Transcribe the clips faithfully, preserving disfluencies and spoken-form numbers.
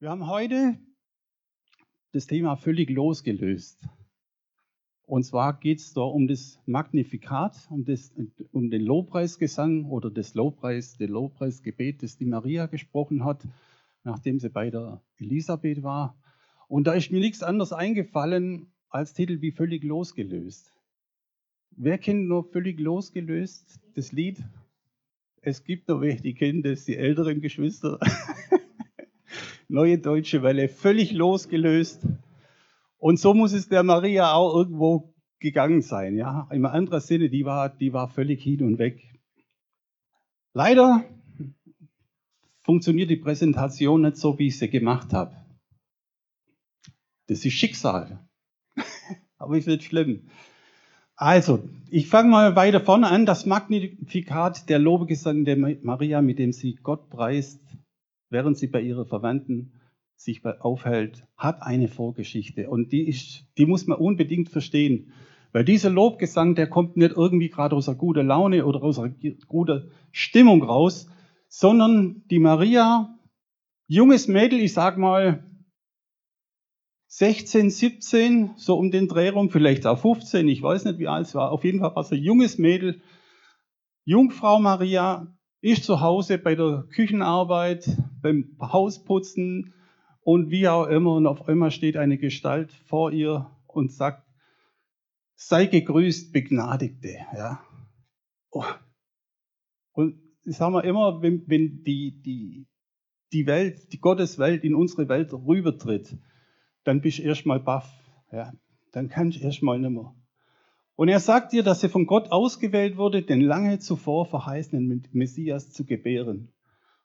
Wir haben heute das Thema völlig losgelöst. Und zwar geht es da um das Magnificat, um, das, um den Lobpreisgesang oder das Lobpreis, das Lobpreisgebet, das die Maria gesprochen hat, nachdem sie bei der Elisabeth war. Und da ist mir nichts anderes eingefallen als Titel wie völlig losgelöst. Wer kennt nur völlig losgelöst das Lied? Es gibt noch welche, die kennen das, die älteren Geschwister. Neue Deutsche Welle, völlig losgelöst. Und so muss es der Maria auch irgendwo gegangen sein. Ja? Im anderen Sinne, die war, die war völlig hin und weg. Leider funktioniert die Präsentation nicht so, wie ich sie gemacht habe. Das ist Schicksal. Aber ist nicht schlimm. Also, ich fange mal weiter vorne an. Das Magnificat, der Lobgesang der Maria, mit dem sie Gott preist, während sie bei ihrer Verwandten sich aufhält, hat eine Vorgeschichte. Und die, ist, die muss man unbedingt verstehen. Weil dieser Lobgesang, der kommt nicht irgendwie gerade aus einer guten Laune oder aus einer guten Stimmung raus, sondern die Maria, junges Mädel, ich sag mal sechzehn, siebzehn, so um den Dreh rum, vielleicht auch fünfzehn, ich weiß nicht, wie alt es war. Auf jeden Fall war es ein junges Mädel. Jungfrau Maria ist zu Hause bei der Küchenarbeit, beim Hausputzen und wie auch immer. Und auf einmal steht eine Gestalt vor ihr und sagt, sei gegrüßt, Begnadigte. Ja. Oh. Und das haben wir immer, wenn, wenn die, die, die Welt, die Gotteswelt in unsere Welt rübertritt, dann bist du erstmal baff. Ja. Dann kannst du erstmal nicht mehr. Und er sagt ihr, dass sie von Gott ausgewählt wurde, den lange zuvor verheißenen Messias zu gebären.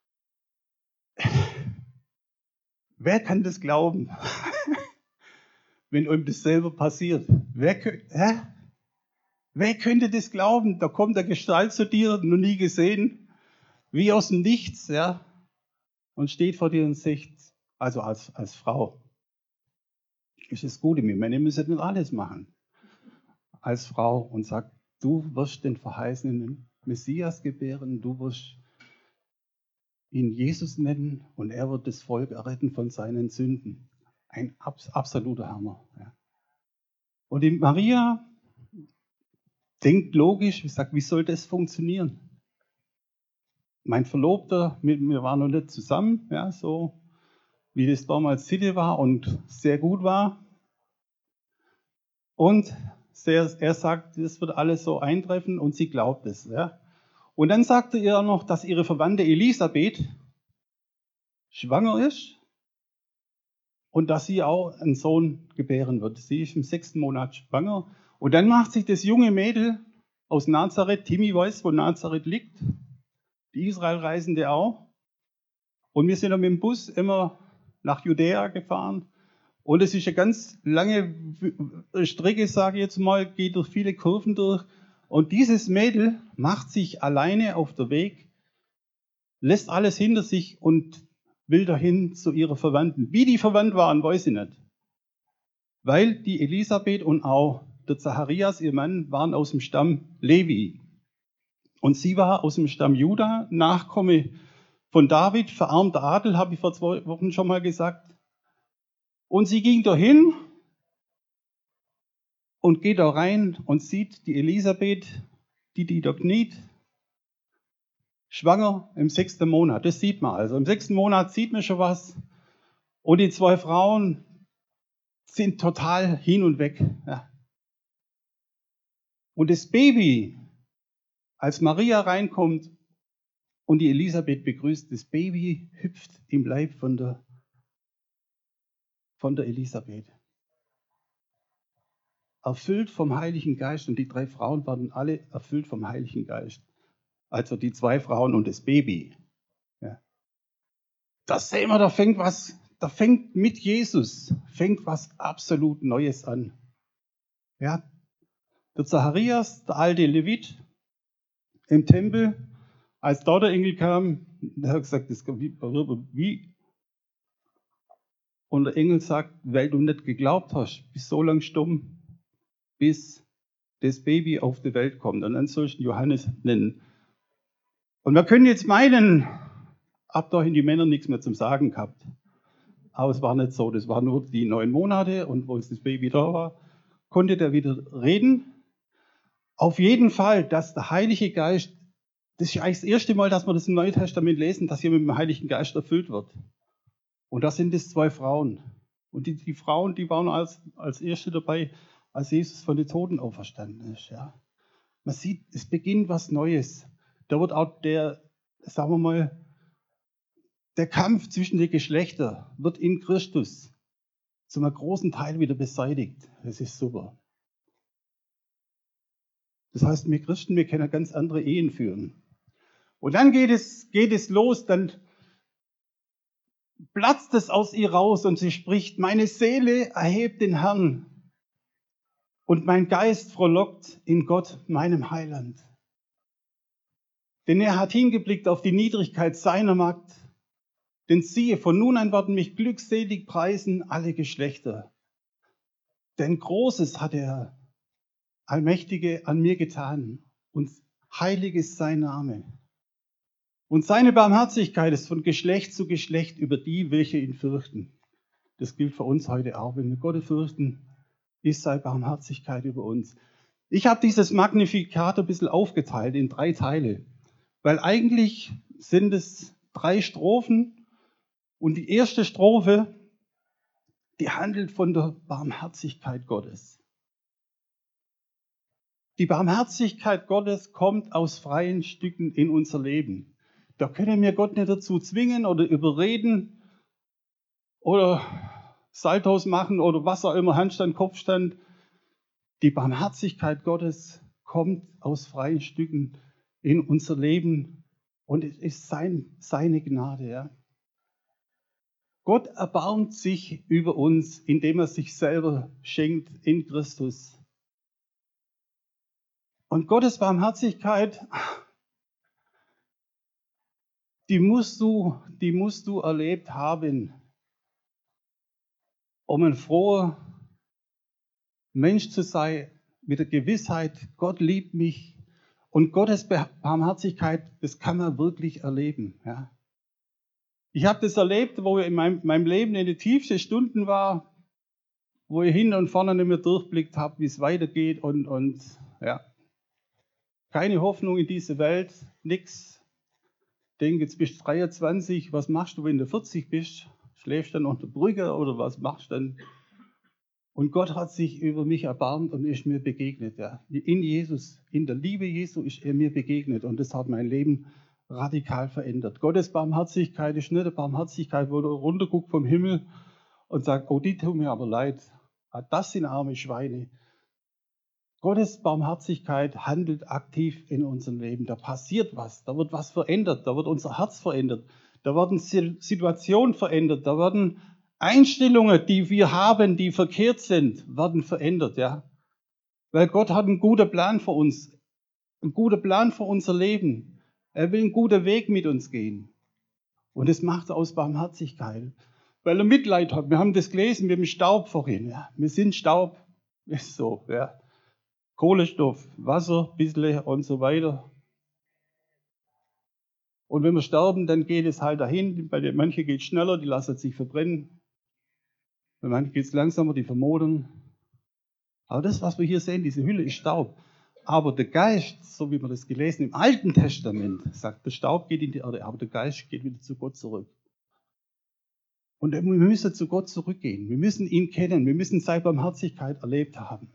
Wer kann das glauben, wenn ihm das selber passiert? Wer, hä? Wer könnte das glauben? Da kommt eine Gestalt zu dir, noch nie gesehen, wie aus dem Nichts, ja, und steht vor dir und sagt, also als, als Frau, ist das Gute, wir Männer müssen nicht alles machen. Als Frau und sagt, du wirst den verheißenen Messias gebären, du wirst ihn Jesus nennen und er wird das Volk erretten von seinen Sünden. Ein abs- absoluter Hammer. Ja. Und die Maria denkt logisch, ich sage, wie soll das funktionieren? Mein Verlobter mit mir war noch nicht zusammen, ja, so wie das damals Sitte war und sehr gut war. Und er sagt, das wird alles so eintreffen und sie glaubt es. Ja. Und dann sagte er noch, dass ihre Verwandte Elisabeth schwanger ist und dass sie auch einen Sohn gebären wird. Sie ist im sechsten Monat schwanger. Und dann macht sich das junge Mädel aus Nazareth, Timmy weiß, wo Nazareth liegt, die Israelreisende auch. Und wir sind dann mit dem Bus immer nach Judäa gefahren. Und es ist eine ganz lange Strecke, sage ich jetzt mal, geht durch viele Kurven durch. Und dieses Mädel macht sich alleine auf den Weg, lässt alles hinter sich und will dahin zu ihrer Verwandten. Wie die verwandt waren, weiß ich nicht. Weil die Elisabeth und auch der Zacharias, ihr Mann, waren aus dem Stamm Levi. Und sie war aus dem Stamm Juda, Nachkomme von David, verarmter Adel, habe ich vor zwei Wochen schon mal gesagt. Und sie ging dahin und geht da rein und sieht die Elisabeth, die die da kniet, schwanger im sechsten Monat. Das sieht man also. Im sechsten Monat sieht man schon was. Und die zwei Frauen sind total hin und weg. Ja. Und das Baby, als Maria reinkommt und die Elisabeth begrüßt, das Baby hüpft im Leib von der von der Elisabeth. Erfüllt vom Heiligen Geist. Und die drei Frauen waren alle erfüllt vom Heiligen Geist. Also die zwei Frauen und das Baby. Ja. Das sehen wir, da fängt was, da fängt mit Jesus, fängt was absolut Neues an. Ja. Der Zacharias, der alte Levit im Tempel, als dort der Engel kam, der hat gesagt, das wie? Und der Engel sagt, weil du nicht geglaubt hast, bist so lang stumm, bis das Baby auf die Welt kommt. Und dann sollst du Johannes nennen. Und wir können jetzt meinen, ab dahin die Männer nichts mehr zum Sagen gehabt. aber es war nicht so. Das war nur die neun Monate und wo das Baby da war, konnte der wieder reden. Auf jeden Fall, dass der Heilige Geist, das ist eigentlich das erste Mal, dass wir das im Neuen Testament lesen, dass hier mit dem Heiligen Geist erfüllt wird. Und da sind es zwei Frauen. Und die, die Frauen, die waren als, als erste dabei, als Jesus von den Toten auferstanden ist. Ja. Man sieht, es beginnt was Neues. Da wird auch der, sagen wir mal, der Kampf zwischen den Geschlechtern wird in Christus zu einem großen Teil wieder beseitigt. Das ist super. Das heißt, wir Christen, wir können ganz andere Ehen führen. Und dann geht es, geht es los, dann platzt es aus ihr raus und sie spricht, meine Seele erhebt den Herrn und mein Geist frohlockt in Gott, meinem Heiland. Denn er hat hingeblickt auf die Niedrigkeit seiner Magd. Denn siehe, von nun an werden mich glückselig preisen alle Geschlechter. Denn Großes hat der Allmächtige an mir getan und heilig ist sein Name. Und seine Barmherzigkeit ist von Geschlecht zu Geschlecht über die, welche ihn fürchten. Das gilt für uns heute auch. Wenn wir Gott fürchten, ist seine Barmherzigkeit über uns. Ich habe dieses Magnificat ein bisschen aufgeteilt in drei Teile, weil eigentlich sind es drei Strophen und die erste Strophe, die handelt von der Barmherzigkeit Gottes. Die Barmherzigkeit Gottes kommt aus freien Stücken in unser Leben. Da können wir Gott nicht dazu zwingen oder überreden oder Saltos machen oder was auch immer, Handstand, Kopfstand. Die Barmherzigkeit Gottes kommt aus freien Stücken in unser Leben und es ist sein, seine Gnade. Ja. Gott erbarmt sich über uns, indem er sich selber schenkt in Christus. Und Gottes Barmherzigkeit, die musst du, die musst du erlebt haben, um ein froher Mensch zu sein, mit der Gewissheit, Gott liebt mich. Und Gottes Barmherzigkeit, das kann man wirklich erleben. Ja. Ich habe das erlebt, wo ich in meinem, meinem Leben in den tiefsten Stunden war, wo ich hinten und vorne nicht mehr durchblickt habe, wie es weitergeht und, und ja, keine Hoffnung in diese Welt, nichts. Ich denke, jetzt bist du dreiundzwanzig, was machst du, wenn du vierzig bist? Schläfst du dann unter der Brücke oder was machst du dann? Und Gott hat sich über mich erbarmt und ist mir begegnet. Ja. In Jesus, in der Liebe Jesu ist er mir begegnet und das hat mein Leben radikal verändert. Gottes Barmherzigkeit ist nicht eine Barmherzigkeit, wo du runterguckst vom Himmel und sagst, oh, die tun mir aber leid. Das sind arme Schweine. Gottes Barmherzigkeit handelt aktiv in unserem Leben. Da passiert was, da wird was verändert, da wird unser Herz verändert, da werden Situationen verändert, da werden Einstellungen, die wir haben, die verkehrt sind, werden verändert. Ja? Weil Gott hat einen guten Plan für uns, einen guten Plan für unser Leben. Er will einen guten Weg mit uns gehen. Und das macht er aus Barmherzigkeit. Weil er Mitleid hat. Wir haben das gelesen mit dem Staub vorhin. Ja? Wir sind Staub, ist so. Ja? Kohlenstoff, Wasser, ein bisschen und so weiter. Und wenn wir sterben, dann geht es halt dahin. Bei manchen geht es schneller, die lassen sich verbrennen. Bei manchen geht es langsamer, die vermodern. Aber das, was wir hier sehen, diese Hülle ist Staub. Aber der Geist, so wie wir das gelesen im Alten Testament, sagt, der Staub geht in die Erde, aber der Geist geht wieder zu Gott zurück. Und wir müssen zu Gott zurückgehen. Wir müssen ihn kennen. Wir müssen seine Barmherzigkeit erlebt haben.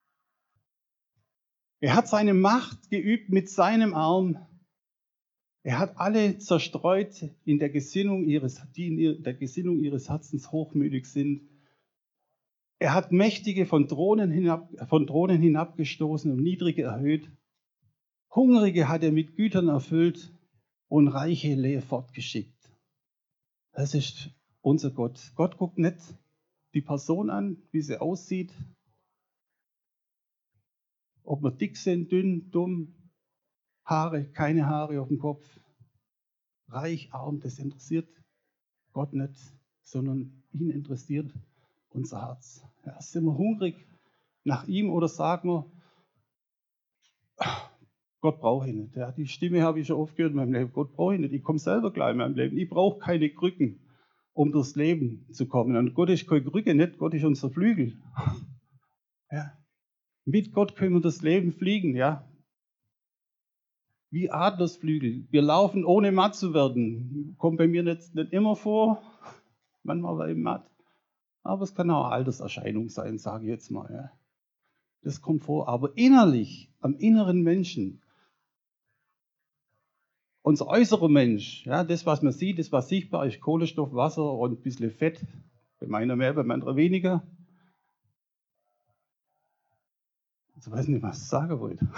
Er hat seine Macht geübt mit seinem Arm. Er hat alle zerstreut in der Gesinnung ihres, die in der Gesinnung ihres Herzens hochmütig sind. Er hat Mächtige von Thronen, hinab, von Thronen hinabgestoßen und Niedrige erhöht. Hungrige hat er mit Gütern erfüllt und Reiche leer fortgeschickt. Das ist unser Gott. Gott guckt nicht die Person an, wie sie aussieht, ob wir dick sind, dünn, dumm, Haare, keine Haare auf dem Kopf, reich, arm, das interessiert Gott nicht, sondern ihn interessiert unser Herz. Ja, sind wir hungrig nach ihm oder sagen wir, Gott brauche ich nicht. Ja, die Stimme habe ich schon oft gehört in meinem Leben. Gott brauche ich nicht. Ich komme selber klar in meinem Leben. Ich brauche keine Krücken. um durchs Leben zu kommen. Und Gott ist keine Krücke, nicht? Gott ist unser Flügel. Ja. Mit Gott können wir das Leben fliegen, ja. Wie Adlersflügel. Wir laufen ohne matt zu werden. Kommt bei mir nicht, nicht immer vor. Manchmal war ich matt. Aber es kann auch eine Alterserscheinung sein, sage ich jetzt mal. Ja. Das kommt vor. Aber innerlich, am inneren Menschen, unser äußerer Mensch, ja, das, was man sieht, das, was sichtbar ist, Kohlenstoff, Wasser und ein bisschen Fett. Bei meiner mehr, bei meiner weniger. Ich weiß nicht, was ich sagen wollte.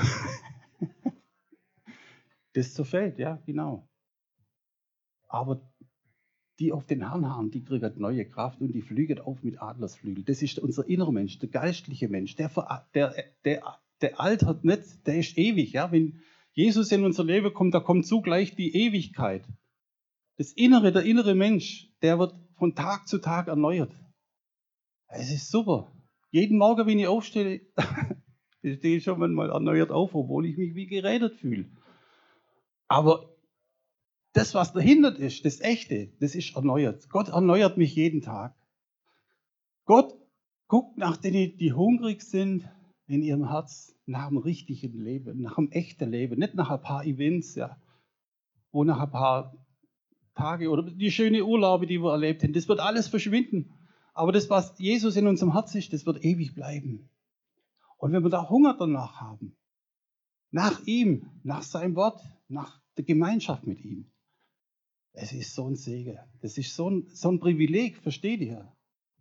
Das zerfällt, ja, genau. Aber die auf den Herrn haben, die kriegen neue Kraft und die fliegen auf mit Adlersflügel. Das ist unser innerer Mensch, der geistliche Mensch. Der, der, der, der altert nicht, der ist ewig. Ja? Wenn Jesus in unser Leben kommt, da kommt zugleich die Ewigkeit. Das Innere, der innere Mensch, der wird von Tag zu Tag erneuert. Es ist super. Jeden Morgen, wenn ich aufstehe, stehe ich schon mal erneuert auf, obwohl ich mich wie gerädert fühle. Aber das, was dahinter ist, das Echte, das ist erneuert. Gott erneuert mich jeden Tag. Gott guckt nach denen, die hungrig sind in ihrem Herz, nach dem richtigen Leben, nach dem echten Leben, nicht nach ein paar Events, ja, wo nach ein paar Tage oder die schönen Urlaube, die wir erlebt haben, das wird alles verschwinden. Aber das, was Jesus in unserem Herz ist, das wird ewig bleiben. Und wenn wir da Hunger danach haben, nach ihm, nach seinem Wort, nach der Gemeinschaft mit ihm, es ist so ein Segen. Das ist so ein, so ein Privileg, versteht ihr?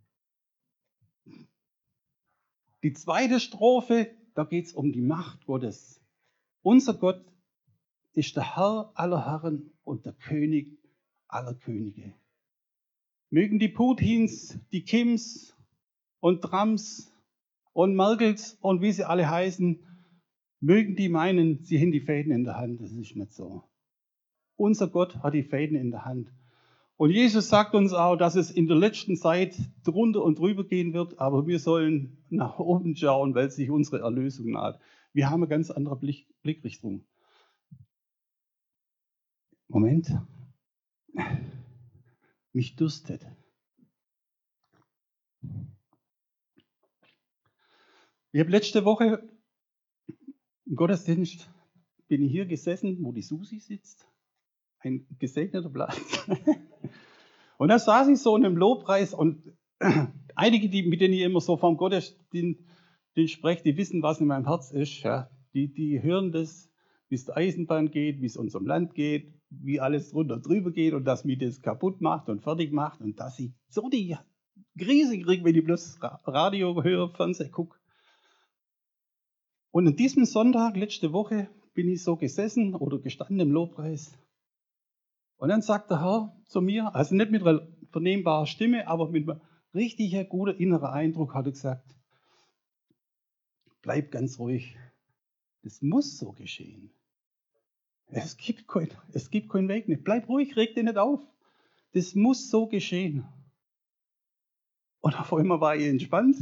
Die zweite Strophe, da geht es um die Macht Gottes. Unser Gott ist der Herr aller Herren und der König aller Könige. Mögen die Putins, die Kims und Trumps und Merkels und wie sie alle heißen, mögen die meinen, sie haben die Fäden in der Hand. Das ist nicht so. Unser Gott hat die Fäden in der Hand. Und Jesus sagt uns auch, dass es in der letzten Zeit drunter und drüber gehen wird, aber wir sollen nach oben schauen, weil sich unsere Erlösung naht. Wir haben eine ganz andere Blick, Blickrichtung. Moment. Mich dürstet. Ich habe letzte Woche im Gottesdienst, bin ich hier gesessen, wo die Susi sitzt. Ein gesegneter Platz. Und da saß ich so in einem Lobpreis und einige, die, mit denen ich immer so vom Gottesdienst spreche, die wissen, was in meinem Herz ist. Ja. Die, die hören das, wie es der Eisenbahn geht, wie es unserem Land geht, wie alles drunter und drüber geht und dass mich das kaputt macht und fertig macht und dass ich so die Krise kriege, wenn ich bloß Radio höre, Fernsehen gucke. Und an diesem Sonntag, letzte Woche, bin ich so gesessen oder gestanden im Lobpreis. Und dann sagt der Herr zu mir, also nicht mit einer vernehmbaren Stimme, aber mit einem richtig guten inneren Eindruck hat er gesagt, bleib ganz ruhig. Das muss so geschehen. Es gibt, kein, es gibt keinen Weg nicht. Bleib ruhig, reg dich nicht auf. Das muss so geschehen. Und auf einmal war ich entspannt.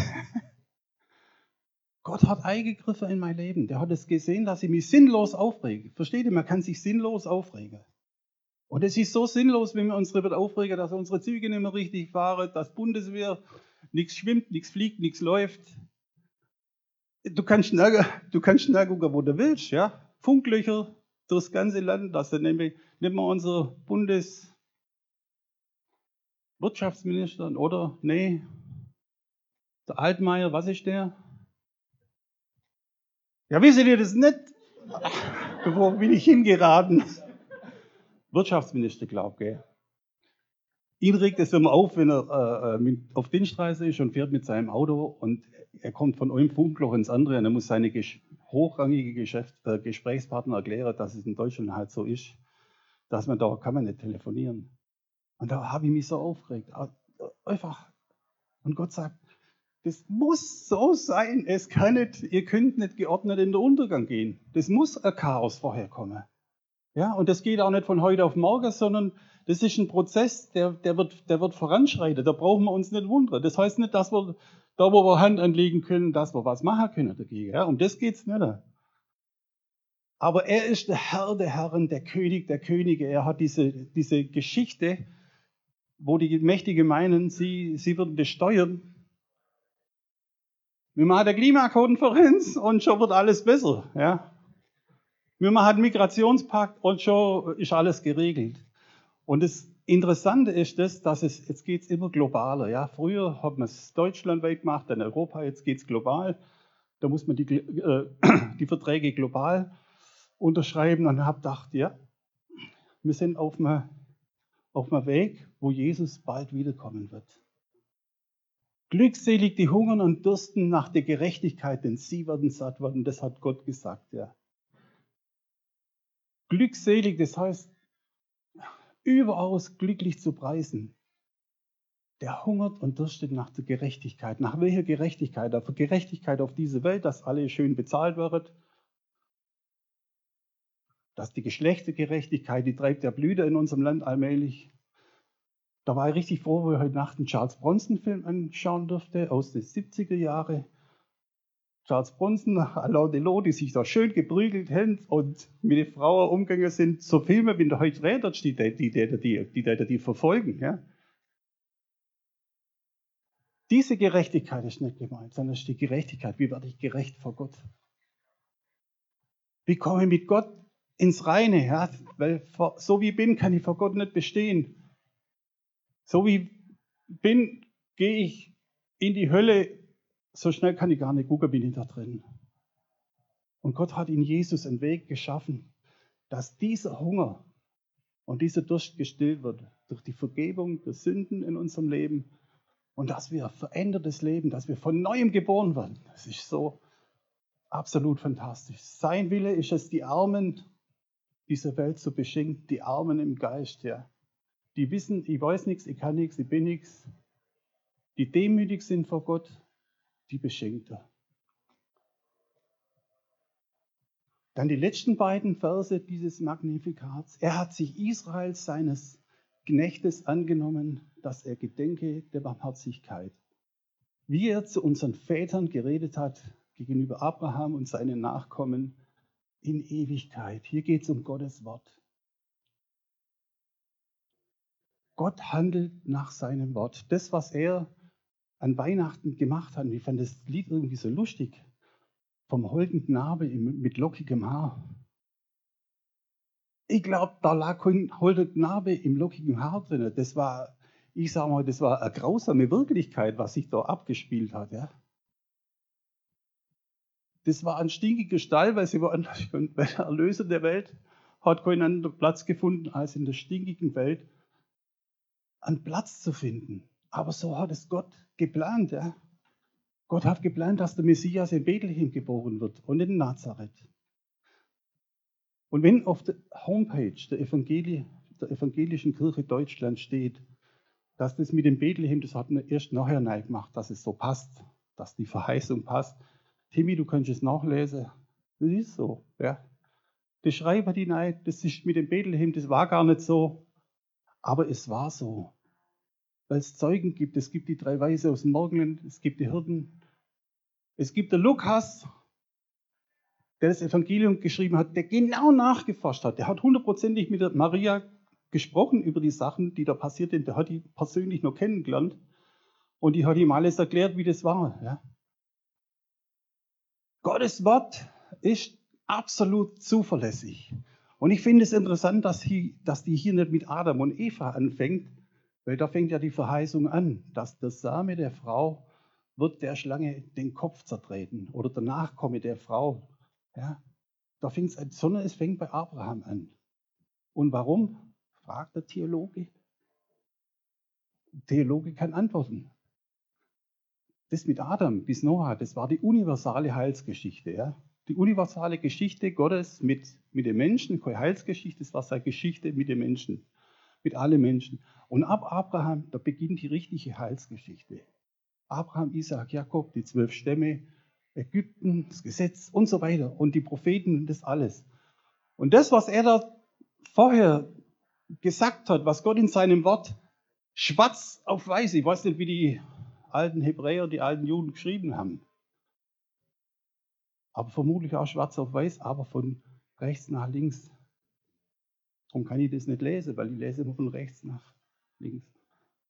Gott hat eingegriffen in mein Leben. Der hat es gesehen, dass ich mich sinnlos aufrege. Versteht ihr? Man kann sich sinnlos aufregen. Und es ist so sinnlos, wenn wir uns darüber aufregen, dass unsere Züge nicht mehr richtig fahren, dass Bundeswehr nichts schwimmt, nichts fliegt, nichts läuft. Du kannst schnell, du kannst schnell gucken, wo du willst. Ja? Funklöcher durchs ganze Land. Das ist nämlich nicht mal unser Bundeswirtschaftsminister, oder? Nee. Der Altmaier, was ist der? Ja, wisst ihr das nicht? Wo bin ich hingeraten? Wirtschaftsminister, glaube ich. Ihn regt es immer auf, wenn er äh, auf Dienstreise ist und fährt mit seinem Auto und er kommt von einem Funkloch ins andere und er muss seine gesch- hochrangige Geschäft, äh, Gesprächspartner erklären, dass es in Deutschland halt so ist, dass man da kann man nicht telefonieren. Und da habe ich mich so aufgeregt. Einfach. Und Gott sagt, das muss so sein. Es kann nicht, ihr könnt nicht geordnet in den Untergang gehen. Das muss ein Chaos vorher kommen. Ja, und das geht auch nicht von heute auf morgen, sondern das ist ein Prozess, der, der, wird, der wird voranschreiten. Da brauchen wir uns nicht wundern. Das heißt nicht, dass wir da, wo wir Hand anlegen können, dass wir was machen können dagegen. Ja, um das geht es nicht. Aber er ist der Herr der Herren, der König der Könige. Er hat diese, diese Geschichte wo die Mächtigen meinen, sie, sie würden das steuern. Wir machen eine Klimakonferenz und schon wird alles besser. Ja? Wir machen einen Migrationspakt und schon ist alles geregelt. Und das Interessante ist das, dass es, jetzt geht es immer globaler. Ja? Früher hat man es deutschlandweit gemacht, dann Europa, jetzt geht es global. Da muss man die, äh, die Verträge global unterschreiben und habe gedacht, ja, wir sind auf einem, auf einem Weg, wo Jesus bald wiederkommen wird. Glückselig die hungern und dürsten nach der Gerechtigkeit, denn sie werden satt werden. Das hat Gott gesagt, ja. Glückselig, das heißt, überaus glücklich zu preisen. Der hungert und dürstet nach der Gerechtigkeit. Nach welcher Gerechtigkeit? Nach der Gerechtigkeit auf diese Welt, dass alle schön bezahlt werden. Dass die Geschlechtergerechtigkeit, die treibt ja Blüte in unserem Land allmählich. Da war ich richtig froh, wo ich heute Nacht einen Charles Bronson-Film anschauen durfte, aus den siebziger Jahren. Charles Bronson, Alain Delon, die sich da schön geprügelt haben und mit den Frauen umgegangen sind. So Filme, wie du heute redest, die die, die, die, die, die, die verfolgen. Ja. Diese Gerechtigkeit ist nicht gemeint, sondern es ist die Gerechtigkeit. Wie werde ich gerecht vor Gott? Wie komme ich mit Gott ins Reine? Ja? Weil so wie ich bin, kann ich vor Gott nicht bestehen. So wie ich bin, gehe ich in die Hölle. So schnell kann ich gar nicht gucken, bin ich da drin. Und Gott hat in Jesus einen Weg geschaffen, dass dieser Hunger und dieser Durst gestillt wird durch die Vergebung der Sünden in unserem Leben und dass wir ein verändertes Leben, dass wir von Neuem geboren werden. Das ist so absolut fantastisch. Sein Wille ist es, die Armen dieser Welt zu beschenken, die Armen im Geist, ja. Die wissen, ich weiß nichts, ich kann nichts, ich bin nichts. Die demütig sind vor Gott, die beschenkt er. Dann die letzten beiden Verse dieses Magnifikats. Er hat sich Israels, seines Knechtes, angenommen, dass er gedenke der Barmherzigkeit. Wie er zu unseren Vätern geredet hat, gegenüber Abraham und seinen Nachkommen in Ewigkeit. Hier geht es um Gottes Wort. Gott handelt nach seinem Wort. Das, was er an Weihnachten gemacht hat, ich fand das Lied irgendwie so lustig, vom holden Knabe mit lockigem Haar. Ich glaube, da lag ein holder Knabe im lockigen Haar drin. Das war, ich sage mal, das war eine grausame Wirklichkeit, was sich da abgespielt hat. Ja. Das war ein stinkiger Stall, weil sie waren, der Erlöser der Welt hat keinen anderen Platz gefunden, als in der stinkigen Welt einen Platz zu finden. Aber so hat es Gott geplant. Ja. Gott hat geplant, dass der Messias in Bethlehem geboren wird und in Nazareth. Und wenn auf der Homepage der, Evangelie, der Evangelischen Kirche Deutschland steht, dass das mit dem Bethlehem, das hat man erst nachher neu gemacht, dass es so passt, dass die Verheißung passt. Timmy, du kannst es nachlesen. Das ist so. Ja. Das schreiben die rein, das ist mit dem Bethlehem, das war gar nicht so. Aber es war so. Weil es Zeugen gibt. Es gibt die drei Weise aus dem Morgenland, es gibt die Hirten. Es gibt den Lukas, der das Evangelium geschrieben hat, der genau nachgeforscht hat. Der hat hundertprozentig mit der Maria gesprochen über die Sachen, die da passiert sind. Der hat die persönlich noch kennengelernt. Und die hat ihm alles erklärt, wie das war. Ja. Gottes Wort ist absolut zuverlässig. Und ich finde es interessant, dass, die, dass die hier nicht mit Adam und Eva anfängt, weil da fängt ja die Verheißung an, dass der Same der Frau wird der Schlange den Kopf zertreten oder der Nachkomme der Frau. Ja, da fängt es an, sondern es fängt bei Abraham an. Und warum? Fragt der Theologe. Der Theologe kann antworten. Das mit Adam bis Noah, das war die universale Heilsgeschichte. Ja? Die universale Geschichte Gottes mit, mit den Menschen, keine Heilsgeschichte, das war seine Geschichte mit den Menschen, mit allen Menschen. Und ab Abraham, da beginnt die richtige Heilsgeschichte. Abraham, Isaak, Jakob, die zwölf Stämme, Ägypten, das Gesetz und so weiter und die Propheten, das alles. Und das, was er da vorher gesagt hat, was Gott in seinem Wort schwarz auf weiß, ich weiß nicht, wie die alten Hebräer, die alten Juden geschrieben haben, aber vermutlich auch schwarz auf weiß, aber von rechts nach links. Darum kann ich das nicht lesen, weil ich lese immer von rechts nach links.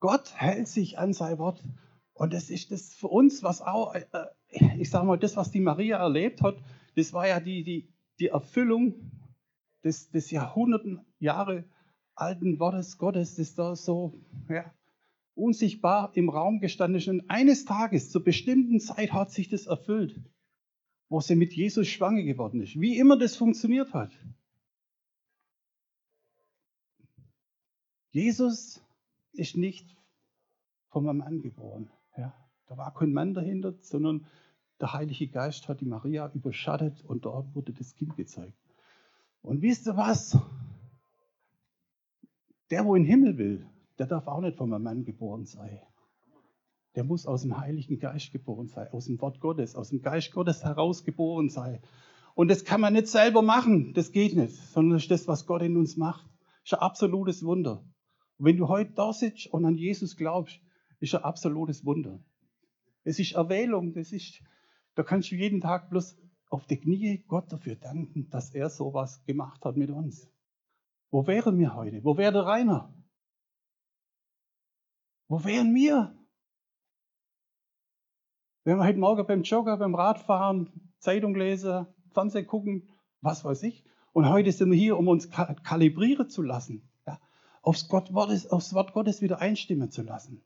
Gott hält sich an sein Wort. Und das ist das für uns, was auch, äh, ich sage mal, das, was die Maria erlebt hat, das war ja die, die, die Erfüllung des, des Jahrhunderten Jahre alten Wortes Gottes, das da so ja, unsichtbar im Raum gestanden ist. Und eines Tages, zur bestimmten Zeit, hat sich das erfüllt, wo sie mit Jesus schwanger geworden ist. Wie immer das funktioniert hat. Jesus ist nicht von einem Mann geboren. Ja. Da war kein Mann dahinter, sondern der Heilige Geist hat die Maria überschattet und dort wurde das Kind gezeugt. Und wisst ihr was? Der, wo in den Himmel will, der darf auch nicht von einem Mann geboren sein. Der muss aus dem Heiligen Geist geboren sein, aus dem Wort Gottes, aus dem Geist Gottes heraus geboren sein. Und das kann man nicht selber machen, das geht nicht, sondern das ist das, was Gott in uns macht. Das ist ein absolutes Wunder. Und wenn du heute da sitzt und an Jesus glaubst, ist ein absolutes Wunder. Es ist Erwählung, das ist, da kannst du jeden Tag bloß auf die Knie Gott dafür danken, dass er sowas gemacht hat mit uns. Wo wären wir heute? Wo wäre der Rainer? Wo wären wir? Wenn wir heute Morgen beim Joggen, beim Radfahren, Zeitung lesen, Fernsehen gucken, was weiß ich. Und heute sind wir hier, um uns kalibrieren zu lassen, ja, aufs, Gott Wortes, aufs Wort Gottes wieder einstimmen zu lassen.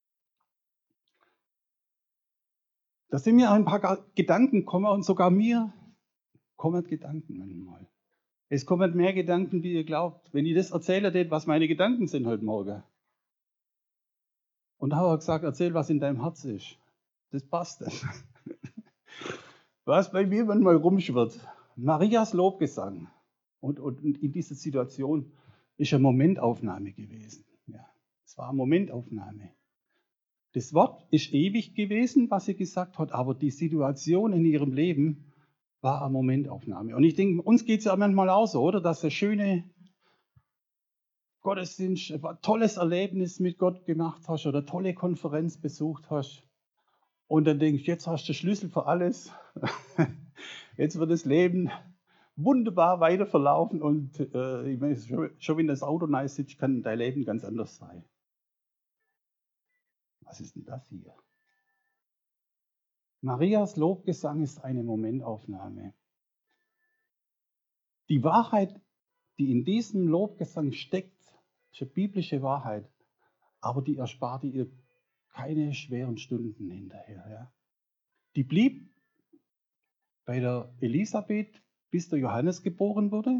Da sind mir ein paar Gedanken gekommen und sogar mir kommen Gedanken manchmal. Es kommen mehr Gedanken, wie ihr glaubt. Wenn ich das erzähle, was meine Gedanken sind heute Morgen. Und da habe ich gesagt, erzähl, was in deinem Herz ist. Das passt nicht. Was bei mir manchmal rumschwirrt. Marias Lobgesang. Und, und in dieser Situation ist eine Momentaufnahme gewesen. Ja, es war eine Momentaufnahme. Das Wort ist ewig gewesen, was sie gesagt hat, aber die Situation in ihrem Leben war eine Momentaufnahme. Und ich denke, uns geht es ja manchmal auch so, oder? Dass du ein schönes Gottesdienst, ein tolles Erlebnis mit Gott gemacht hast oder eine tolle Konferenz besucht hast. Und dann denkst du, jetzt hast du den Schlüssel für alles. Jetzt wird das Leben wunderbar weiter verlaufen und äh, ich meine, schon, schon wenn das Auto neu sitzt, kann dein Leben ganz anders sein. Was ist denn das hier? Marias Lobgesang ist eine Momentaufnahme. Die Wahrheit, die in diesem Lobgesang steckt, ist eine biblische Wahrheit, aber die ersparte ihr keine schweren Stunden hinterher. Ja. Die blieb bei der Elisabeth, bis der Johannes geboren wurde.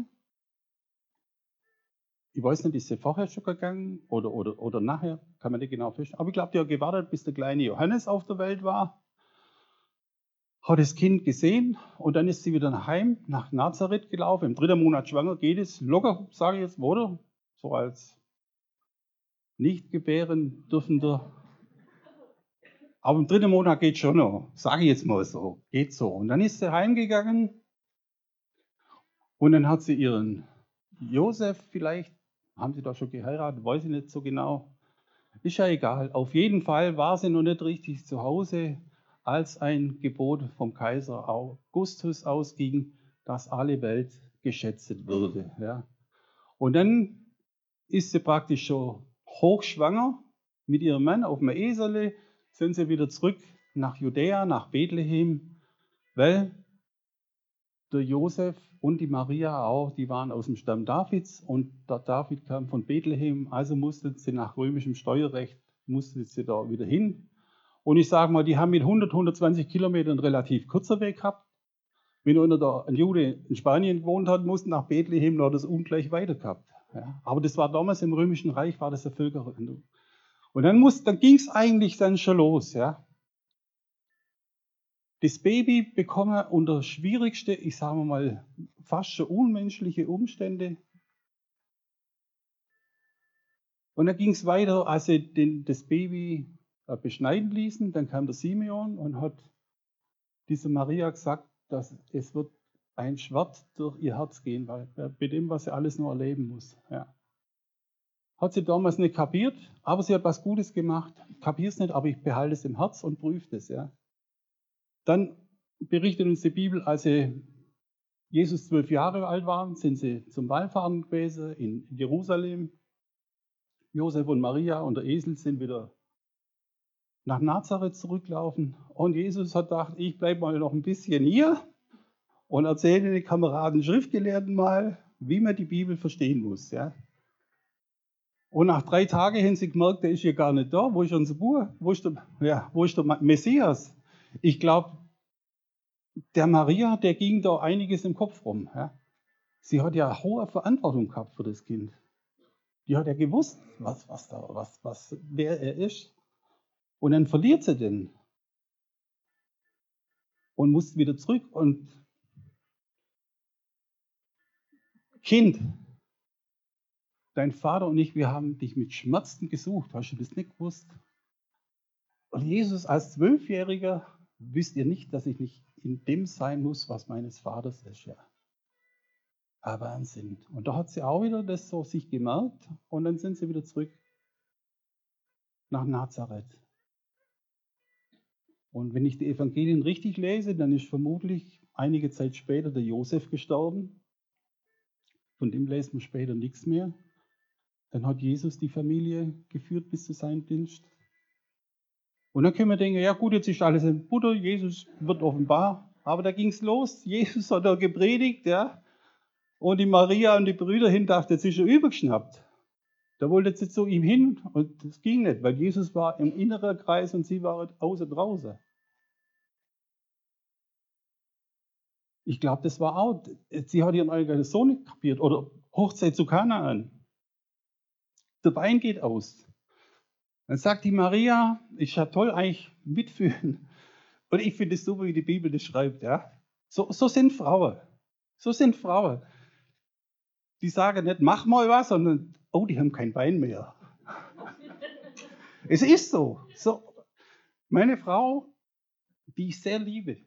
Ich weiß nicht, ist sie vorher schon gegangen oder, oder, oder nachher, kann man nicht genau feststellen. Aber ich glaube, die hat gewartet, bis der kleine Johannes auf der Welt war, hat das Kind gesehen und dann ist sie wieder nach Heim, nach Nazareth gelaufen. Im dritten Monat schwanger geht es locker, sage ich jetzt, oder? So als nicht gebären dürfender. Aber im dritten Monat geht schon noch, sage ich jetzt mal so, geht so. Und dann ist sie heimgegangen und dann hat sie ihren Josef vielleicht, haben sie da schon geheiratet, weiß ich nicht so genau, ist ja egal. Auf jeden Fall war sie noch nicht richtig zu Hause, als ein Gebot vom Kaiser Augustus ausging, dass alle Welt geschätzt würde. Ja. Und dann ist sie praktisch schon hochschwanger mit ihrem Mann auf dem Esel, sind sie wieder zurück nach Judäa, nach Bethlehem, weil der Josef und die Maria auch, die waren aus dem Stamm Davids und der David kam von Bethlehem, also mussten sie nach römischem Steuerrecht, mussten sie da wieder hin. Und ich sage mal, die haben mit hundert, hundertzwanzig Kilometern relativ kurzer Weg gehabt. Wenn einer da, ein Jude in Spanien gewohnt hat, musste nach Bethlehem, noch das ungleich weiter gehabt. Ja. Aber das war damals im Römischen Reich, war das eine Völkerwanderung. Und dann, muss, dann ging es eigentlich dann schon los. Ja. Das Baby bekommen unter schwierigste, ich sage mal, fast schon unmenschliche Umstände. Und dann ging es weiter, als sie den, das Baby beschneiden ließen. Dann kam der Simeon und hat dieser Maria gesagt, dass es wird ein Schwert durch ihr Herz gehen, weil bei dem, was sie alles nur erleben muss. Ja. Hat sie damals nicht kapiert, aber sie hat was Gutes gemacht. Ich kapiere es nicht, aber ich behalte es im Herz und prüfe es. Ja. Dann berichtet uns die Bibel, als sie Jesus zwölf Jahre alt waren, sind sie zum Wallfahren gewesen in Jerusalem. Josef und Maria und der Esel sind wieder nach Nazareth zurücklaufen. Und Jesus hat gedacht, ich bleibe mal noch ein bisschen hier und erzähle den Kameraden Schriftgelehrten mal, wie man die Bibel verstehen muss. Ja. Und nach drei Tagen haben sie gemerkt, der ist hier gar nicht da. Wo ist unser Bub? Wo ist der, ja, wo ist der Messias? Ich glaube, der Maria, der ging da einiges im Kopf rum. Ja. Sie hat ja hohe Verantwortung gehabt für das Kind. Die hat ja gewusst, was, was da, was, was, wer er ist. Und dann verliert sie den und muss wieder zurück. Und Kind, dein Vater und ich, wir haben dich mit Schmerzen gesucht. Hast du das nicht gewusst? Und Jesus als Zwölfjähriger, wisst ihr nicht, dass ich nicht in dem sein muss, was meines Vaters ist. Ja. Ah, Wahnsinn. Und da hat sie auch wieder das so sich gemerkt und dann sind sie wieder zurück nach Nazareth. Und wenn ich die Evangelien richtig lese, dann ist vermutlich einige Zeit später der Josef gestorben. Von dem lesen wir später nichts mehr. Dann hat Jesus die Familie geführt bis zu seinem Dienst. Und dann können wir denken, ja gut, jetzt ist alles in Butter, Jesus wird offenbar. Aber da ging es los. Jesus hat da gepredigt, ja. Und die Maria und die Brüder hin dachten, jetzt ist er übergeschnappt. Da wollte sie zu ihm hin und das ging nicht, weil Jesus war im inneren Kreis und sie waren außen draußen. Ich glaube, das war auch, sie hat ihren eigenen Sohn nicht kapiert. Oder Hochzeit zu Kanaan. Der Wein geht aus. Dann sagt die Maria, ist ja toll, eigentlich mitfühlen. Und ich finde es super, wie die Bibel das schreibt. Ja? So, so sind Frauen. So sind Frauen. Die sagen nicht, mach mal was, sondern, oh, die haben kein Wein mehr. Es ist so. so. Meine Frau, die ich sehr liebe,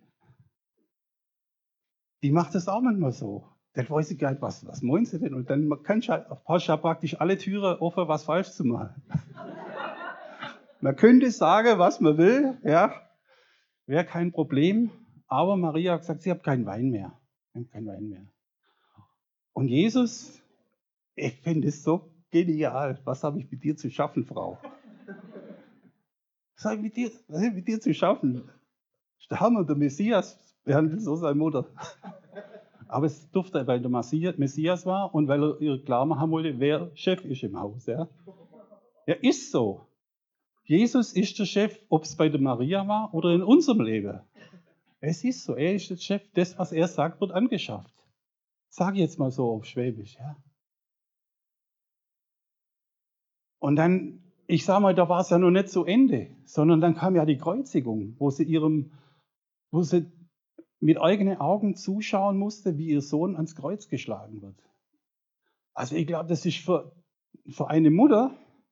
die macht das auch manchmal so. Dann weiß ich gar nicht, was, was meinen sie denn? Und dann kannst du halt, hast du ja praktisch alle Türen offen, was falsch zu machen. Man könnte sagen, was man will, ja, wäre kein Problem. Aber Maria hat gesagt, sie hat keinen Wein mehr. Sie hat keinen Wein mehr. Und Jesus, ich finde es so genial. Was habe ich mit dir zu schaffen, Frau? Was habe ich mit dir, was habe ich mit dir zu schaffen? Das ist der Hammer, der Messias behandelt so seine Mutter. Aber es durfte, weil der Messias war und weil er ihr klar machen wollte, wer Chef ist im Haus. Ja, ja ist so. Jesus ist der Chef, ob es bei der Maria war oder in unserem Leben. Es ist so, er ist der Chef. Das, was er sagt, wird angeschafft. Sage ich jetzt mal so auf Schwäbisch. Ja. Und dann, ich sage mal, da war es ja noch nicht zu Ende, sondern dann kam ja die Kreuzigung, wo sie ihrem, wo sie mit eigenen Augen zuschauen musste, wie ihr Sohn ans Kreuz geschlagen wird. Also ich glaube, das ist für, für eine Mutter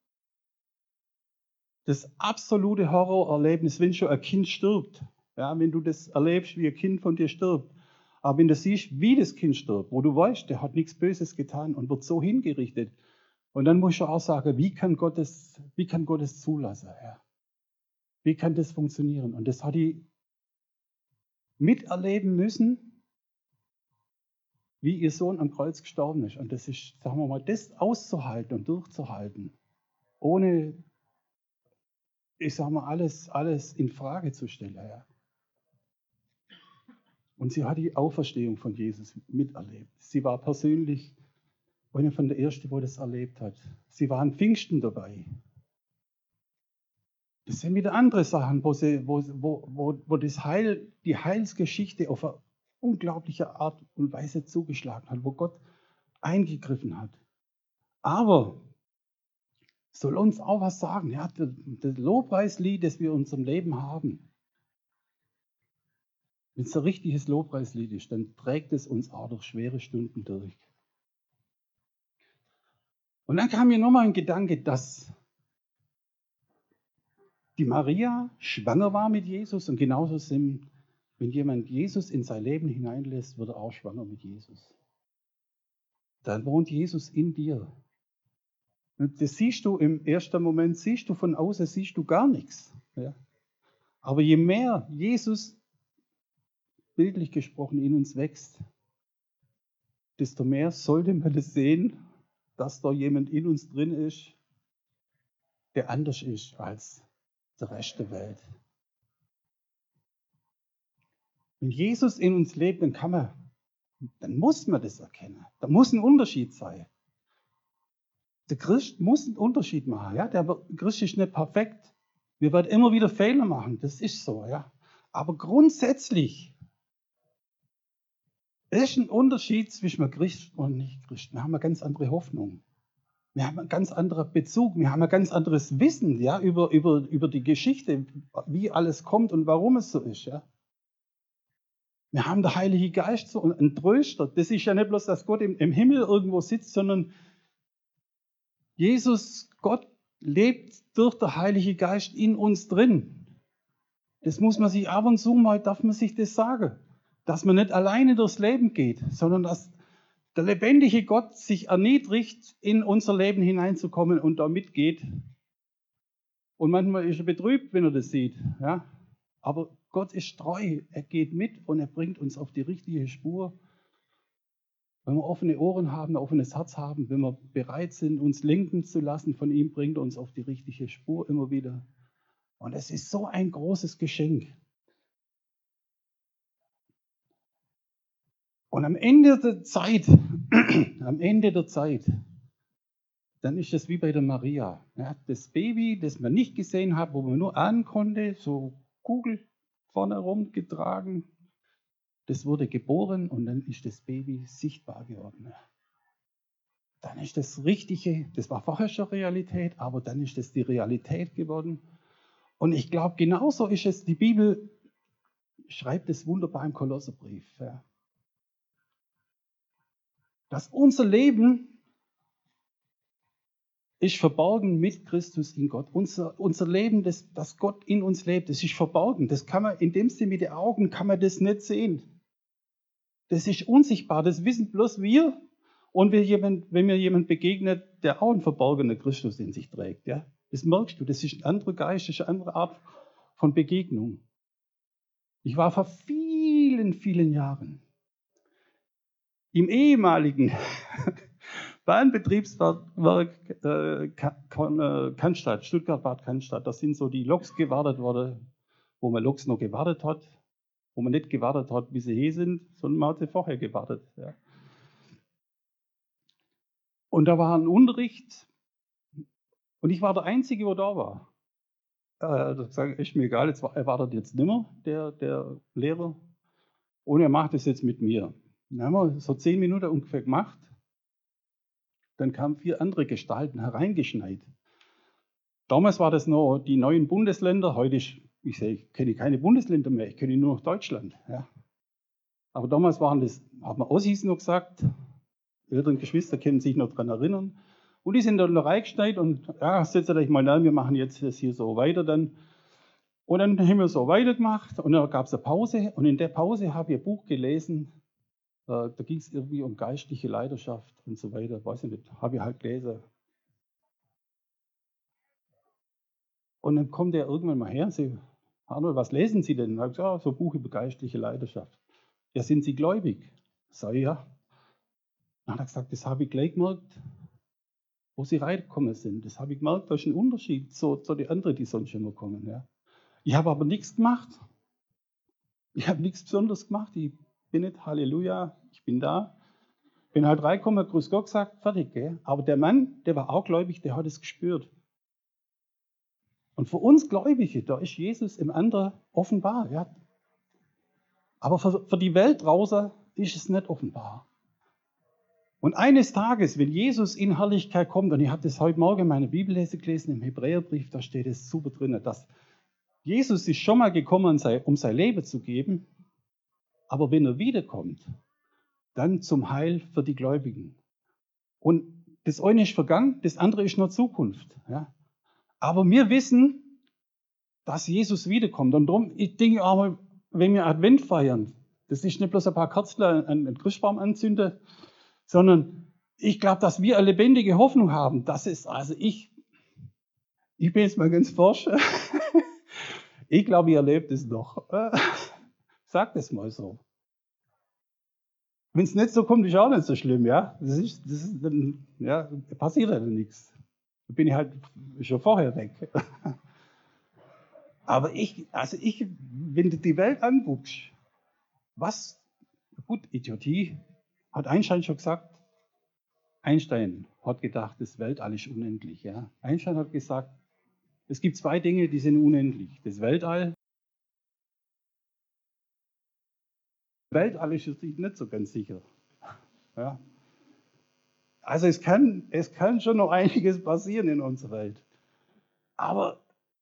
das absolute Horrorerlebnis, wenn schon ein Kind stirbt. Ja, wenn du das erlebst, wie ein Kind von dir stirbt. Aber wenn du siehst, wie das Kind stirbt, wo du weißt, der hat nichts Böses getan und wird so hingerichtet. Und dann musst du auch sagen, wie kann Gott das, wie kann Gott das zulassen? Ja? Wie kann das funktionieren? Und das hat die miterleben müssen, wie ihr Sohn am Kreuz gestorben ist. Und das ist, sagen wir mal, das auszuhalten und durchzuhalten, ohne, ich sag mal, alles, alles in Frage zu stellen. Ja. Und sie hat die Auferstehung von Jesus miterlebt. Sie war persönlich eine von der Ersten, wo das erlebt hat. Sie war an Pfingsten dabei. Das sind wieder andere Sachen, wo, sie, wo, wo, wo, wo das Heil, die Heilsgeschichte auf eine unglaubliche Art und Weise zugeschlagen hat, wo Gott eingegriffen hat. Aber soll uns auch was sagen, ja, das Lobpreislied, das wir in unserem Leben haben, wenn es ein richtiges Lobpreislied ist, dann trägt es uns auch durch schwere Stunden durch. Und dann kam mir nochmal ein Gedanke, dass die Maria schwanger war mit Jesus und genauso sind, wenn jemand Jesus in sein Leben hineinlässt, wird er auch schwanger mit Jesus. Dann wohnt Jesus in dir. Und das siehst du im ersten Moment, siehst du von außen, siehst du gar nichts. Ja. Aber je mehr Jesus, bildlich gesprochen, in uns wächst, desto mehr sollte man das sehen, dass da jemand in uns drin ist, der anders ist als der Rest der Welt. Wenn Jesus in uns lebt, dann kann man, dann muss man das erkennen. Da muss ein Unterschied sein. Der Christ muss einen Unterschied machen. Ja? Der Christ ist nicht perfekt. Wir werden immer wieder Fehler machen. Das ist so. Ja? Aber grundsätzlich ist ein Unterschied zwischen einem Christ und Nicht-Christ. Wir haben eine ganz andere Hoffnung. Wir haben einen ganz anderen Bezug. Wir haben ein ganz anderes Wissen, ja, über, über, über die Geschichte, wie alles kommt und warum es so ist. Ja? Wir haben den Heiligen Geist, so einen Tröster. Das ist ja nicht bloß, dass Gott im, im Himmel irgendwo sitzt, sondern Jesus, Gott, lebt durch den Heiligen Geist in uns drin. Das muss man sich ab und zu mal, darf man sich das sagen. Dass man nicht alleine durchs Leben geht, sondern dass der lebendige Gott sich erniedrigt, in unser Leben hineinzukommen und da mitgeht. Und manchmal ist er betrübt, wenn er das sieht. Ja? Aber Gott ist treu, er geht mit und er bringt uns auf die richtige Spur. Wenn wir offene Ohren haben, ein offenes Herz haben, wenn wir bereit sind, uns lenken zu lassen von ihm, bringt er uns auf die richtige Spur immer wieder. Und es ist so ein großes Geschenk. Und am Ende der Zeit, am Ende der Zeit, dann ist das wie bei der Maria. Ja, das Baby, das man nicht gesehen hat, wo man nur ahnen konnte, so Kugel vorne rum getragen, das wurde geboren und dann ist das Baby sichtbar geworden. Dann ist das Richtige, das war vorher schon Realität, aber dann ist das die Realität geworden. Und ich glaube, genauso ist es, die Bibel schreibt es wunderbar im Kolosserbrief. Ja. Dass unser Leben ist verborgen mit Christus in Gott. Unser, unser Leben, das, das Gott in uns lebt, das ist verborgen. Das kann man, in dem Sinne mit den Augen kann man das nicht sehen. Das ist unsichtbar, das wissen bloß wir und wenn, jemand, wenn mir jemand begegnet, der auch einen verborgenen Christus in sich trägt. Ja? Das merkst du, das ist ein anderer Geist, das ist eine andere Art von Begegnung. Ich war vor vielen, vielen Jahren im ehemaligen Bahnbetriebswerk äh, Cannstatt, Stuttgart-Bad Cannstatt. Das sind so die Loks gewartet worden, wo man Loks noch gewartet hat, wo man nicht gewartet hat, bis sie hier sind, sondern man hat sie vorher gewartet. Ja. Und da war ein Unterricht und ich war der Einzige, der da war. Äh, das ist mir egal, jetzt, er wartet jetzt nicht mehr, der, der Lehrer, und er macht es jetzt mit mir. Dann haben wir so zehn Minuten ungefähr gemacht. Dann kamen vier andere Gestalten hereingeschneit. Damals war das noch die neuen Bundesländer. Heute ist, ich, sage, ich kenne keine Bundesländer mehr, ich kenne nur noch Deutschland. Ja. Aber damals waren das, haben wir Ossis noch gesagt, die älteren Geschwister können sich noch daran erinnern. Und die sind dann noch reingeschneit und ja, setzt euch mal an, wir machen jetzt das hier so weiter dann. Und dann haben wir so weitergemacht und dann gab es eine Pause. Und in der Pause habe ich ein Buch gelesen. Da ging es irgendwie um geistliche Leidenschaft und so weiter. Weiß ich nicht, habe ich halt gelesen. Und dann kommt er irgendwann mal her und sagt, Arnold, was lesen Sie denn? Und ich habe gesagt, ja, so ein Buch über geistliche Leidenschaft. Ja, sind Sie gläubig? Sag ich, ja. Dann hat er gesagt, das habe ich gleich gemerkt, wo Sie reingekommen sind. Das habe ich gemerkt, da ist ein Unterschied zu, zu den anderen, die sonst immer kommen. Ja. Ich habe aber nichts gemacht. Ich habe nichts Besonderes gemacht. Ich bin nicht, Halleluja, ich bin da. Bin halt reingekommen, grüß Gott gesagt, fertig. Gell? Aber der Mann, der war auch gläubig, der hat es gespürt. Und für uns Gläubige, da ist Jesus im anderen offenbar. Ja. Aber für, für die Welt draußen ist es nicht offenbar. Und eines Tages, wenn Jesus in Herrlichkeit kommt, und ich habe das heute Morgen in meiner Bibellese gelesen, im Hebräerbrief, da steht es super drin, dass Jesus ist schon mal gekommen, um sein Leben zu geben, aber wenn er wiederkommt, dann zum Heil für die Gläubigen. Und das eine ist vergangen, das andere ist nur Zukunft. Ja. Aber wir wissen, dass Jesus wiederkommt. Und darum, ich denke auch, wenn wir Advent feiern, das ist nicht bloß ein paar Kerzen an einen Christbaum anzünden, sondern ich glaube, dass wir eine lebendige Hoffnung haben. Das ist, also ich, ich bin jetzt mal ganz forsch. Ich glaube, ihr erlebt es noch. Sagt es mal so. Wenn es nicht so kommt, ist auch nicht so schlimm, ja. Das ist, das ist dann, ja, passiert ja nichts. Da bin ich halt schon vorher weg. Aber ich, also ich, wenn du die Welt anguckst, was, gut, Idiotie, hat Einstein schon gesagt. Einstein hat gedacht, das Weltall ist unendlich. Ja. Einstein hat gesagt, es gibt zwei Dinge, die sind unendlich. Das Weltall. Weltall ist sich nicht so ganz sicher. Ja. Also es kann, es kann schon noch einiges passieren in unserer Welt. Aber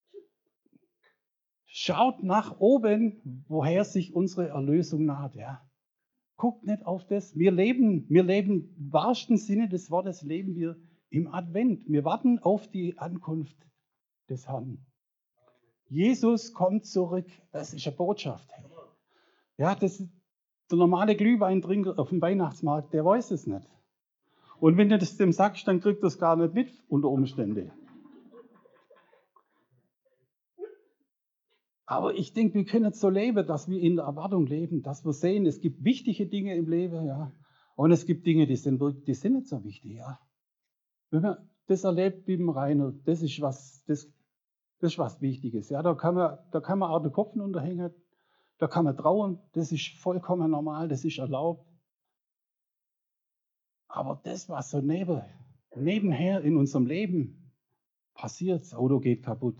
schaut nach oben, woher sich unsere Erlösung naht. Ja. Guckt nicht auf das. Wir leben, wir leben im wahrsten Sinne des Wortes, leben wir im Advent. Wir warten auf die Ankunft des Herrn. Jesus kommt zurück. Das ist eine Botschaft. Ja, das ist der normale Glühweintrinker auf dem Weihnachtsmarkt, der weiß es nicht. Und wenn du das dem sagst, dann kriegt er es gar nicht mit unter Umständen. Aber ich denke, wir können so leben, dass wir in der Erwartung leben, dass wir sehen, es gibt wichtige Dinge im Leben, ja. Und es gibt Dinge, die sind, wirklich, die sind nicht so wichtig, ja. Wenn man das erlebt wie im Rainer, das ist was, das, das ist was Wichtiges, ja. Da kann man, da kann man auch den Kopf unterhängen, da kann man trauen, das ist vollkommen normal, das ist erlaubt. Aber das, was so neben, nebenher in unserem Leben passiert, das Auto geht kaputt.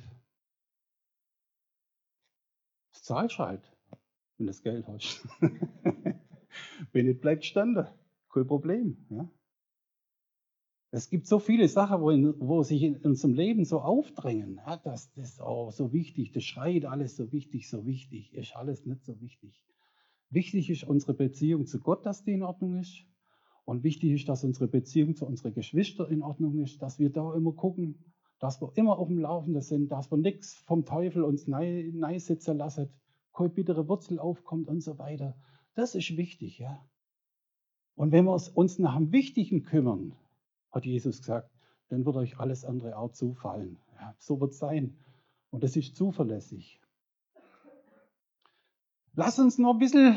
Das zahlst du halt, wenn du das Geld hast. Wenn nicht, bleibt standen. Kein Problem. Ja. Es gibt so viele Sachen, wo, in, wo sich in unserem Leben so aufdrängen. Ja, das, das ist auch so wichtig, das schreit alles so wichtig, so wichtig. Ist alles nicht so wichtig. Wichtig ist unsere Beziehung zu Gott, dass die in Ordnung ist. Und wichtig ist, dass unsere Beziehung zu unseren Geschwistern in Ordnung ist, dass wir da immer gucken, dass wir immer auf dem Laufenden sind, dass wir nichts vom Teufel uns sitzen lassen, keine bittere Wurzel aufkommt und so weiter. Das ist wichtig, ja. Und wenn wir uns nach dem Wichtigen kümmern, hat Jesus gesagt, dann wird euch alles andere auch zufallen. Ja, so wird es sein. Und das ist zuverlässig. Lass uns noch ein bisschen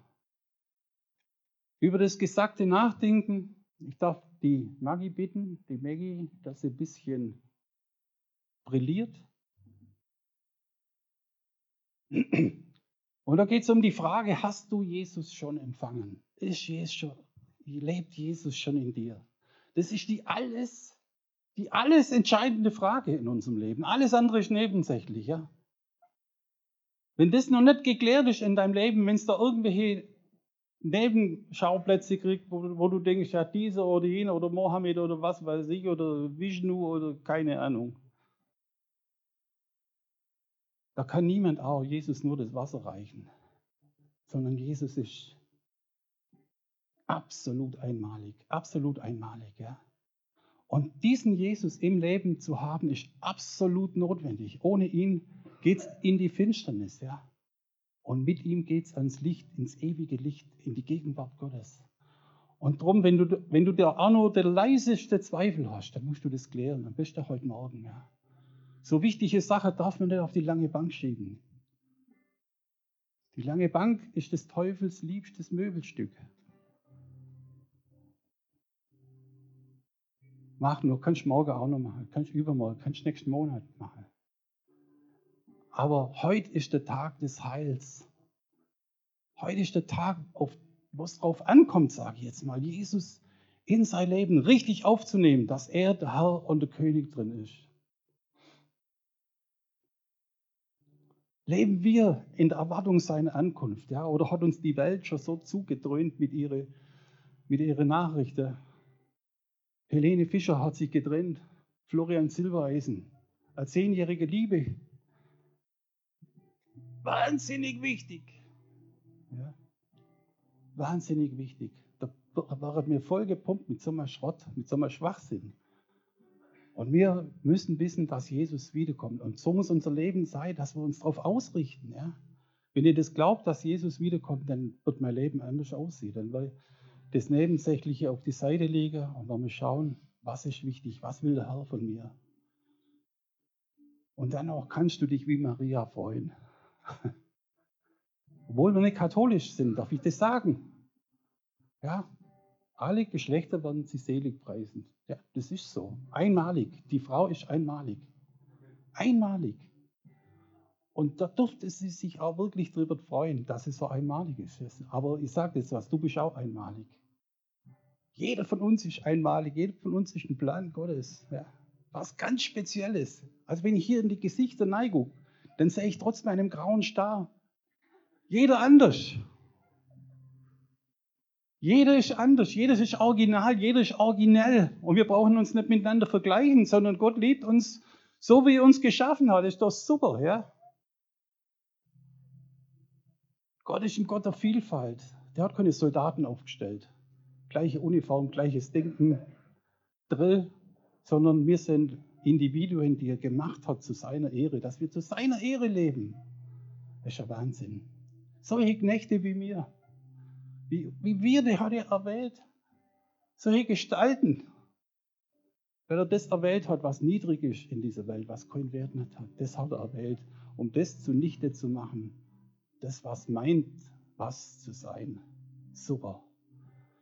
über das Gesagte nachdenken. Ich darf die Maggie bitten, die Maggie, dass sie ein bisschen brilliert. Und da geht es um die Frage, hast du Jesus schon empfangen? Ist Jesus schon, lebt Jesus schon in dir? Das ist die alles, die alles entscheidende Frage in unserem Leben. Alles andere ist nebensächlich. Ja? Wenn das noch nicht geklärt ist in deinem Leben, wenn es da irgendwelche Nebenschauplätze kriegt, wo, wo du denkst, ja, dieser oder jener oder Mohammed oder was weiß ich oder Vishnu oder keine Ahnung. Da kann niemand auch Jesus nur das Wasser reichen, sondern Jesus ist absolut einmalig, absolut einmalig, ja. Und diesen Jesus im Leben zu haben, ist absolut notwendig. Ohne ihn geht es in die Finsternis, ja. Und mit ihm geht es ans Licht, ins ewige Licht, in die Gegenwart Gottes. Und darum, wenn du, wenn du da auch nur der leiseste Zweifel hast, dann musst du das klären, am besten heute Morgen, ja. So wichtige Sache darf man nicht auf die lange Bank schieben. Die lange Bank ist des Teufels liebstes Möbelstück. Mach nur, kannst du morgen auch noch machen, kannst du übermorgen, kannst du nächsten Monat machen. Aber heute ist der Tag des Heils. Heute ist der Tag, auf wo es drauf ankommt, sage ich jetzt mal, Jesus in sein Leben richtig aufzunehmen, dass er der Herr und der König drin ist. Leben wir in der Erwartung seiner Ankunft, ja? Oder hat uns die Welt schon so zugedröhnt mit ihren mit ihre Nachrichten? Helene Fischer hat sich getrennt, Florian Silbereisen, eine zehnjährige Liebe. Wahnsinnig wichtig. Ja? Wahnsinnig wichtig. Da waren wir voll gepumpt mit so einem Schrott, mit so einem Schwachsinn. Und wir müssen wissen, dass Jesus wiederkommt. Und so muss unser Leben sein, dass wir uns darauf ausrichten. Ja? Wenn ihr das glaubt, dass Jesus wiederkommt, dann wird mein Leben anders aussehen. Dann wird das Nebensächliche auf die Seite legen und dann mal schauen, was ist wichtig, was will der Herr von mir. Und dann auch kannst du dich wie Maria freuen. Obwohl wir nicht katholisch sind, darf ich das sagen. Ja? Alle Geschlechter werden sie selig preisen. Ja, das ist so. Einmalig. Die Frau ist einmalig. Einmalig. Und da durfte sie sich auch wirklich darüber freuen, dass es so einmalig ist. Aber ich sage jetzt was, du bist auch einmalig. Jeder von uns ist einmalig, jeder von uns ist ein Plan Gottes. Ja. Was ganz Spezielles. Also wenn ich hier in die Gesichter neige, dann sehe ich trotzdem einen grauen Star. Jeder anders. Jeder ist anders, jeder ist original, jeder ist originell. Und wir brauchen uns nicht miteinander vergleichen, sondern Gott liebt uns so, wie er uns geschaffen hat. Das ist doch super, ja? Gott ist ein Gott der Vielfalt. Der hat keine Soldaten aufgestellt. Gleiche Uniform, gleiches Denken, Drill, sondern wir sind Individuen, die er gemacht hat zu seiner Ehre, dass wir zu seiner Ehre leben. Das ist ja Wahnsinn. Solche Knechte wie mir, wie, wie wir, die hat er erwählt. Solche Gestalten. Weil er das erwählt hat, was niedrig ist in dieser Welt, was keinen Wert nicht hat. Das hat er erwählt, um das zunichte zu machen. Das, was meint, was zu sein. Super.